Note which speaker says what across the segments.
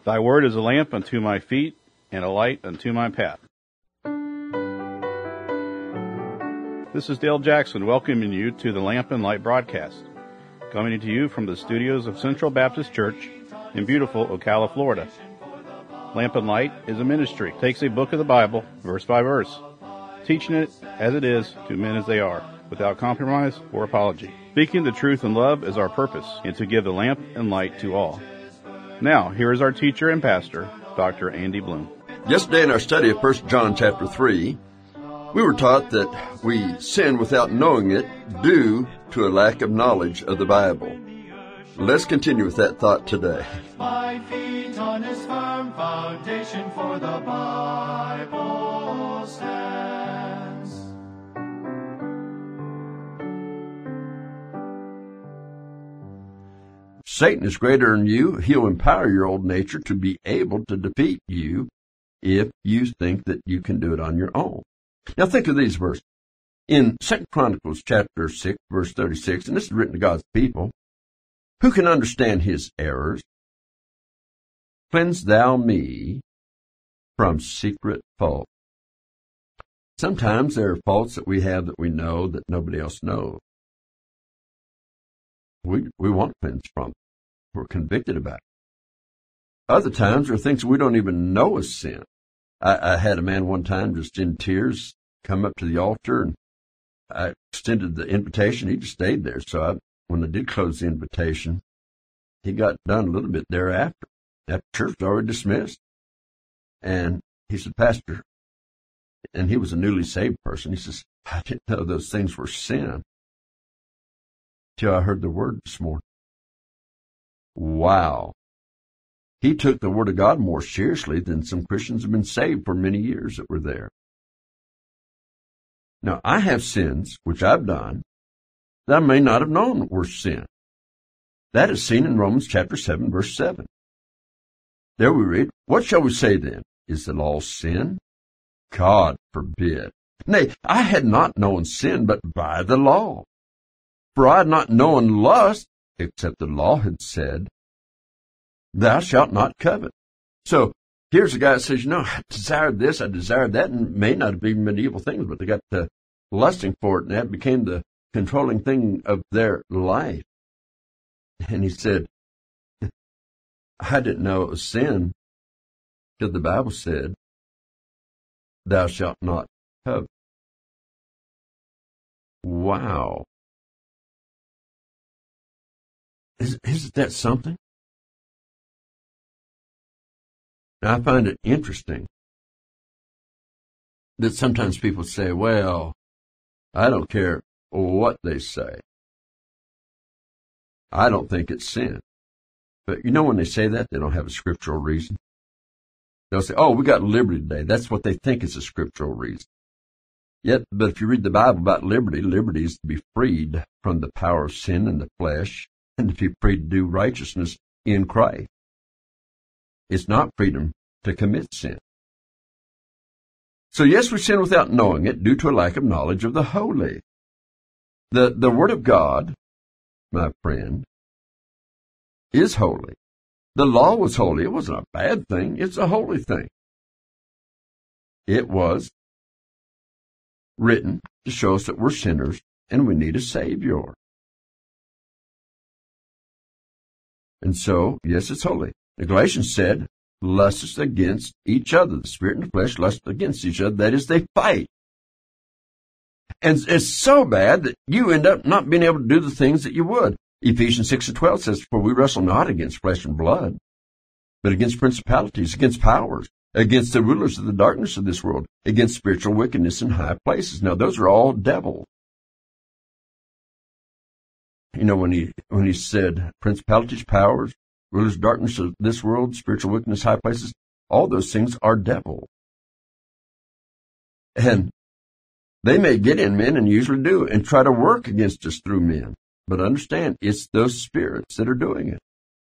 Speaker 1: Thy word is a lamp unto my feet and a light unto my path. This is Dale Jackson welcoming you to the Lamp and Light broadcast, coming to you from the studios of Central Baptist Church in beautiful Ocala, Florida. Lamp and Light is a ministry. It takes a book of the Bible, verse by verse, teaching it as it is to men as they are, without compromise or apology. Speaking the truth in love is our purpose, and to give the lamp and light to all. Now, here is our teacher and pastor, Dr. Andy Bloom.
Speaker 2: Yesterday in our study of 1 John chapter 3, we were taught that we sin without knowing it due to a lack of knowledge of the Bible. Let's continue with that thought today.
Speaker 3: My feet on his firm foundation, for the Bible stands.
Speaker 2: Satan is greater than you. He'll empower your old nature to be able to defeat you if you think that you can do it on your own. Now think of these verses. In 2 Chronicles chapter 6, verse 36, and this is written to God's people, who can understand his errors? Cleanse thou me from secret fault. Sometimes there are faults that we have that we know that nobody else knows. We want cleansed from. We're convicted about it. Other times there are things we don't even know is sin. I had a man one time just in tears come up to the altar, and I extended the invitation. He just stayed there. So when I did close the invitation, he got done a little bit thereafter. After church was already dismissed. And he said, Pastor, and he was a newly saved person. He says, I didn't know those things were sin till I heard the word this morning. Wow. He took the Word of God more seriously than some Christians have been saved for many years that were there. Now, I have sins, which I've done, that I may not have known were sin. That is seen in Romans chapter 7, verse 7. There we read, what shall we say then? Is the law sin? God forbid. Nay, I had not known sin but by the law. For I had not known lust, except the law had said, thou shalt not covet. So here's a guy that says, I desired this, I desired that, and it may not have even been evil things, but they got to lusting for it, and that became the controlling thing of their life. And he said, I didn't know it was sin till the Bible said, thou shalt not covet. Wow. Isn't that something? Now, I find it interesting that sometimes people say, well, I don't care what they say. I don't think it's sin. But when they say that, they don't have a scriptural reason. They'll say, we got liberty today. That's what they think is a scriptural reason. But if you read the Bible about liberty, liberty is to be freed from the power of sin and the flesh and to be free to do righteousness in Christ. It's not freedom to commit sin. So yes, we sin without knowing it due to a lack of knowledge of the holy. The Word of God, my friend, is holy. The law was holy. It wasn't a bad thing. It's a holy thing. It was written to show us that we're sinners and we need a Savior. And so, yes, it's holy. The Galatians said, lusteth against each other. The spirit and the flesh lust against each other. That is, they fight. And it's so bad that you end up not being able to do the things that you would. Ephesians 6:12 says, for we wrestle not against flesh and blood, but against principalities, against powers, against the rulers of the darkness of this world, against spiritual wickedness in high places. Now, those are all devils. When he said principalities, powers, rulers of darkness of this world, spiritual wickedness, high places, all those things are devils. And they may get in men, and usually do, and try to work against us through men. But understand, it's those spirits that are doing it.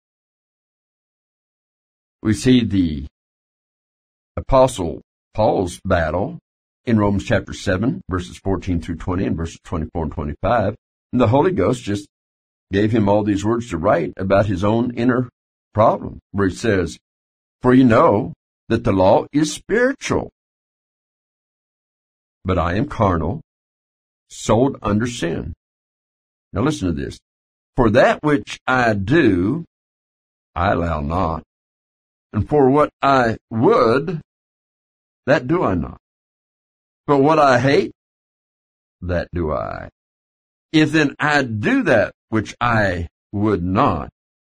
Speaker 2: We see the Apostle Paul's battle in Romans chapter 7, verses 14 through 20 and verses 24 and 25. And the Holy Ghost just gave him all these words to write about his own inner problem, where he says, For you know that the law is spiritual, but I am carnal, sold under sin. Now listen to this. For that which I do, I allow not. And for what I would, that do I not. But what I hate, that do I. If then I do that which I would not,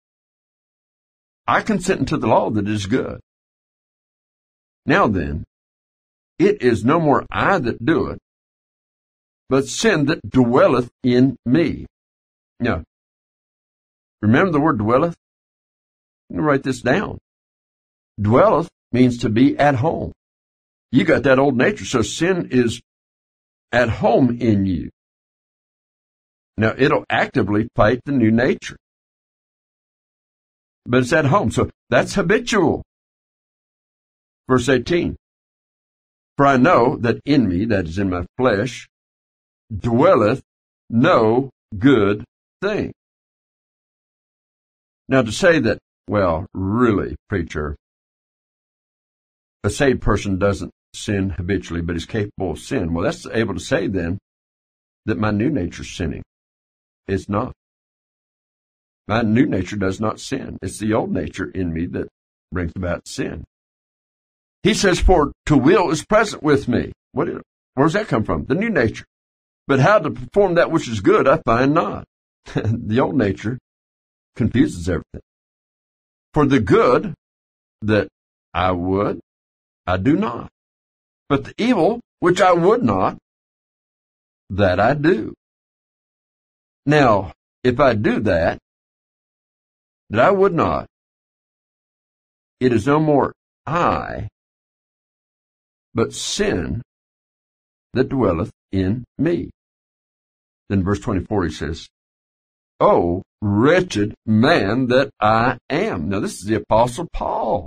Speaker 2: I consent unto the law that is good. Now then, it is no more I that do it, but sin that dwelleth in me. Now, remember the word dwelleth? Let me write this down. Dwelleth means to be at home. You got that old nature, so sin is at home in you. Now, it'll actively fight the new nature. But it's at home, so that's habitual. Verse 18. For I know that in me, that is in my flesh, dwelleth no good thing. Now to say that, well, really, preacher, a saved person doesn't sin habitually, but is capable of sin. Well, that's able to say then that my new nature's sinning. It's not. My new nature does not sin. It's the old nature in me that brings about sin. He says, for to will is present with me. Where does that come from? The new nature. But how to perform that which is good, I find not. The old nature confuses everything. For the good that I would, I do not. But the evil which I would not, that I do. Now, if I do that I would not, it is no more I, but sin that dwelleth in me. Then verse 24 he says, O wretched man that I am. Now this is the Apostle Paul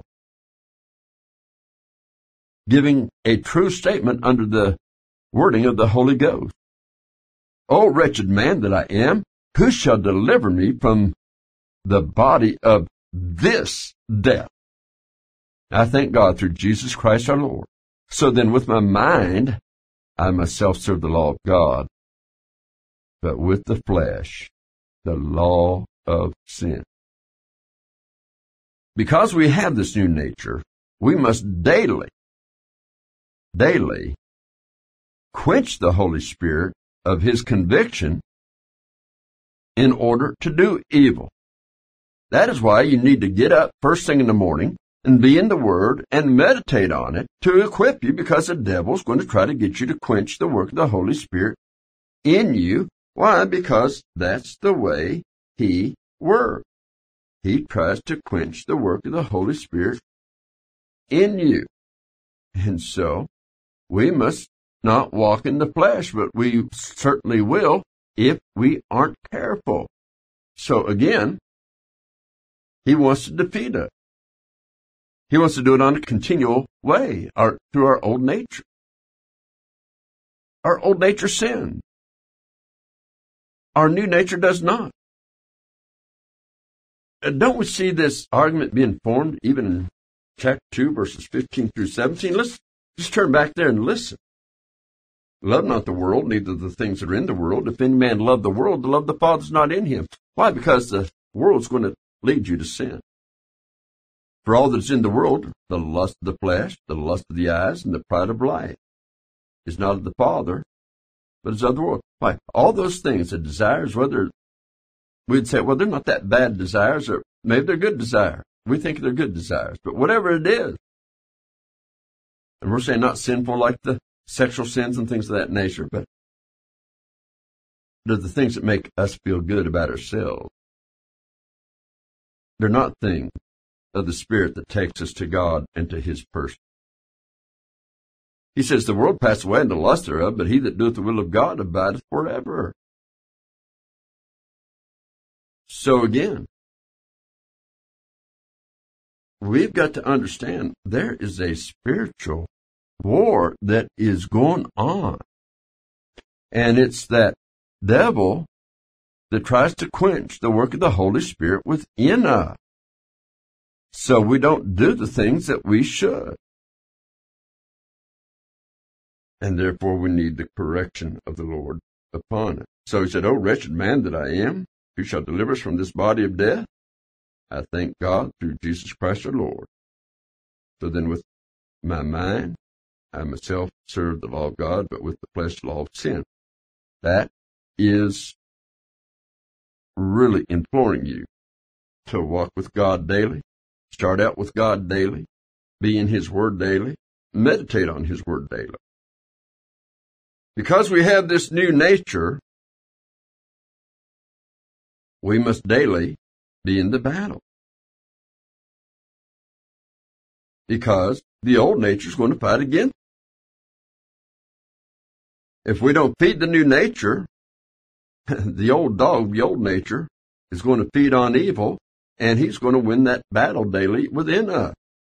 Speaker 2: giving a true statement under the wording of the Holy Ghost. O wretched man that I am, who shall deliver me from the body of this death? I thank God through Jesus Christ our Lord. So then with my mind, I myself serve the law of God, but with the flesh, the law of sin. Because we have this new nature, we must daily quench the Holy Spirit of His conviction in order to do evil. That is why you need to get up first thing in the morning and be in the Word and meditate on it to equip you, because the devil's going to try to get you to quench the work of the Holy Spirit in you. Why? Because that's the way he works. He tries to quench the work of the Holy Spirit in you. And so, we must not walk in the flesh, but we certainly will if we aren't careful. So again, he wants to defeat us. He wants to do it on a continual way, or through our old nature. Our old nature sins. Our new nature does not. Don't we see this argument being formed even in chapter 2, verses 15 through 17? Let's just turn back there and listen. Love not the world, neither the things that are in the world. If any man love the world, the love of the Father is not in him. Why? Because the world's going to lead you to sin. For all that is in the world, the lust of the flesh, the lust of the eyes, and the pride of life, is not of the Father, but is of the world. Why? All those things, the desires, whether we'd say, well, they're not that bad desires, or maybe they're good desires. We think they're good desires, but whatever it is, and we're saying not sinful like the sexual sins and things of that nature, but they're the things that make us feel good about ourselves. They're not things of the Spirit that takes us to God and to His person. He says, the world passeth away and the lust thereof, but he that doeth the will of God abideth forever. So again, we've got to understand there is a spiritual war that is going on. And it's that devil that tries to quench the work of the Holy Spirit within us. So we don't do the things that we should. And therefore we need the correction of the Lord upon it. So he said, "O wretched man that I am, who shall deliver us from this body of death? I thank God through Jesus Christ our Lord." So then with my mind, I myself serve the law of God, but with the flesh, the law of sin. That is really imploring you to walk with God daily, start out with God daily, be in His Word daily, meditate on His Word daily. Because we have this new nature, we must daily be in the battle. Because the old nature is going to fight against it. If we don't feed the new nature, the old dog, the old nature, is going to feed on evil, and he's going to win that battle daily within us.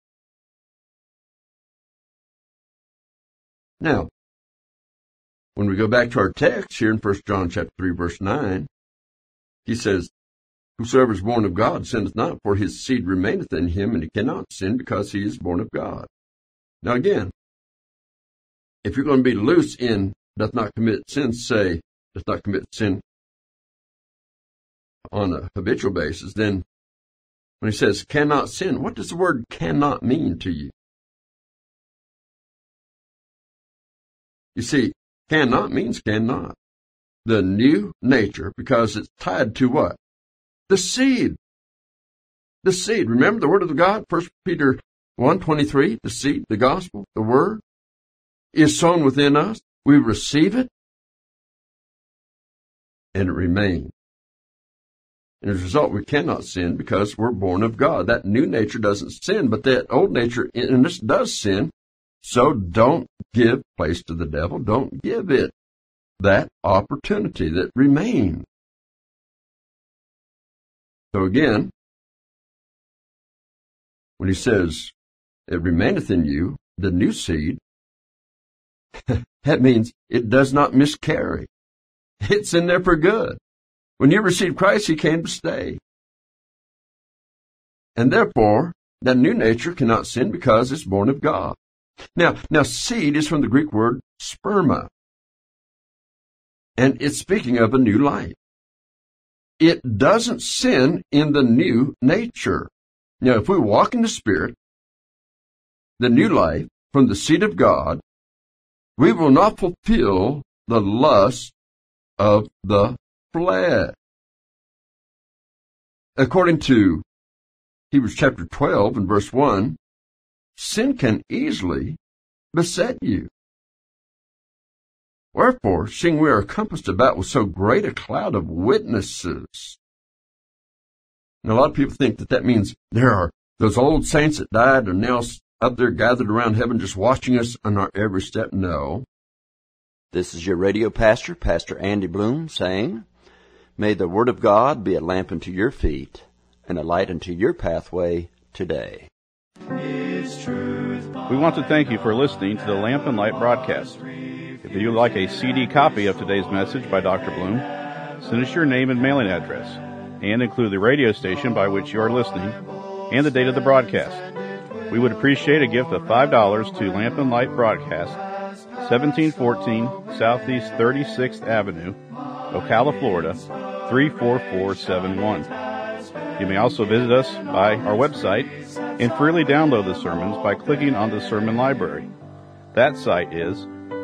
Speaker 2: Now, when we go back to our text here in 1 John chapter 3, verse 9, he says, "Whosoever is born of God sinneth not, for his seed remaineth in him, and he cannot sin because he is born of God." Now again, if you're going to be loose in doth not commit sin, say, doth not commit sin on a habitual basis, then when he says cannot sin, what does the word cannot mean to you? You see, cannot means cannot. The new nature, because it's tied to what? The seed. The seed. Remember the word of God, 1 Peter 1:23, the seed, the gospel, the word, is sown within us. We receive it, and it remains. And as a result, we cannot sin because we're born of God. That new nature doesn't sin, but that old nature in us does sin. So don't give place to the devil. Don't give it that opportunity that remains. So again, when he says, "It remaineth in you," the new seed, that means it does not miscarry. It's in there for good. When you received Christ, He came to stay. And therefore, that new nature cannot sin because it's born of God. Now, seed is from the Greek word sperma. And it's speaking of a new life. It doesn't sin in the new nature. Now, if we walk in the Spirit, the new life from the seed of God, we will not fulfill the lust of the flesh. According to Hebrews chapter 12 and verse 1, sin can easily beset you. Wherefore, seeing we are compassed about with so great a cloud of witnesses. And a lot of people think that means there are those old saints that died are now up there gathered around heaven just watching us on our every step. No.
Speaker 4: This is your radio pastor, Pastor Andy Bloom, saying, "May the Word of God be a lamp unto your feet and a light unto your pathway today."
Speaker 1: We want to thank you for listening to the Lamp and Light broadcast. If you'd like a CD copy of today's message by Dr. Bloom, send us your name and mailing address, and include the radio station by which you are listening and the date of the broadcast. We would appreciate a gift of $5 to Lamp and Light Broadcast, 1714 Southeast 36th Avenue, Ocala, Florida, 34471. You may also visit us by our website and freely download the sermons by clicking on the sermon library. That site is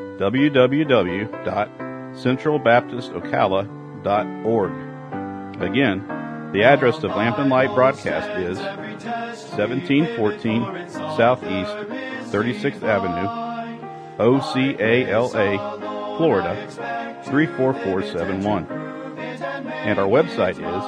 Speaker 1: www.centralbaptistocala.org. Again, the address of Lamp and Light Broadcast is 1714 Southeast 36th Avenue, Ocala, Florida, 34471. And our website is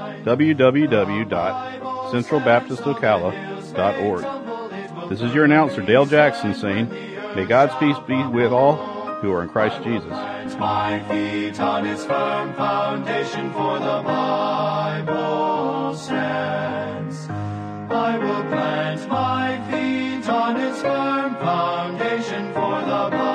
Speaker 1: www.centralbaptistocala.org. This is your announcer, Dale Jackson, saying, may God's peace be with all who are in Christ Jesus.
Speaker 3: My feet on His firm foundation, for the Bible stands. I will plant my feet on its firm foundation, for the Bible